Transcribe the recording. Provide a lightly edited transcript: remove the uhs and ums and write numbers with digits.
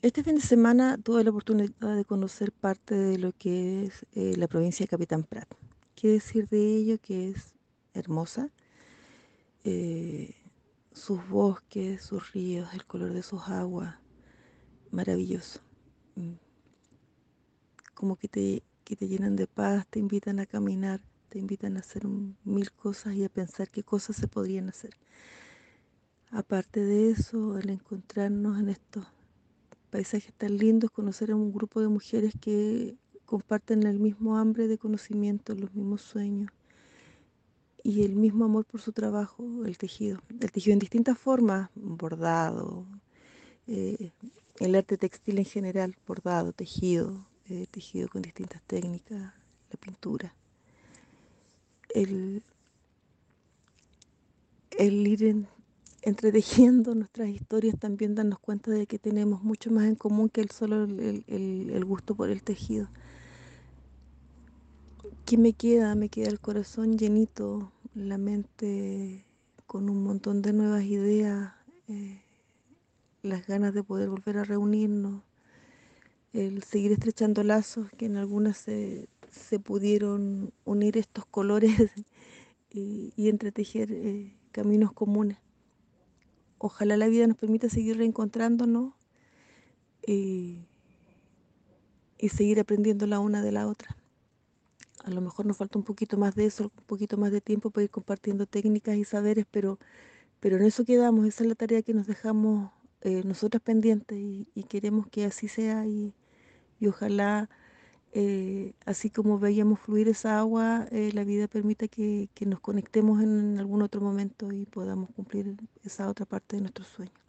Este fin de semana tuve la oportunidad de conocer parte de lo que es la provincia de Capitán Prat. ¿Qué decir de ello? Que es hermosa. eh, Sus bosques, sus ríos, el color de sus aguas, maravilloso. Mm, Como que te llenan de paz, te invitan a caminar, te invitan a hacer mil cosas y a pensar qué cosas se podrían hacer. Aparte de eso, el encontrarnos en estos paisajes tan lindos, conocer a un grupo de mujeres que comparten el mismo hambre de conocimiento, los mismos sueños y el mismo amor por su trabajo, el tejido. El tejido en distintas formas, bordado, eh, el arte textil en general, bordado, tejido, tejido con distintas técnicas, la pintura. El, el ir entretejiendo nuestras historias, también darnos cuenta de que tenemos mucho más en común que el solo el gusto por el tejido. ¿Qué me queda? Me queda el corazón llenito, la mente con un montón de nuevas ideas, eh, las ganas de poder volver a reunirnos, el seguir estrechando lazos, que en algunas se pudieron unir estos colores y entretejer caminos comunes. Ojalá la vida nos permita seguir reencontrándonos y, y seguir aprendiendo la una de la otra. A lo mejor nos falta un poquito más de eso, un poquito más de tiempo para ir compartiendo técnicas y saberes, pero en eso quedamos. Esa es la tarea que nos dejamos nosotras pendientes y queremos que así sea y ojalá, así como veíamos fluir esa agua, la vida permita que nos conectemos en algún otro momento y podamos cumplir esa otra parte de nuestros sueños.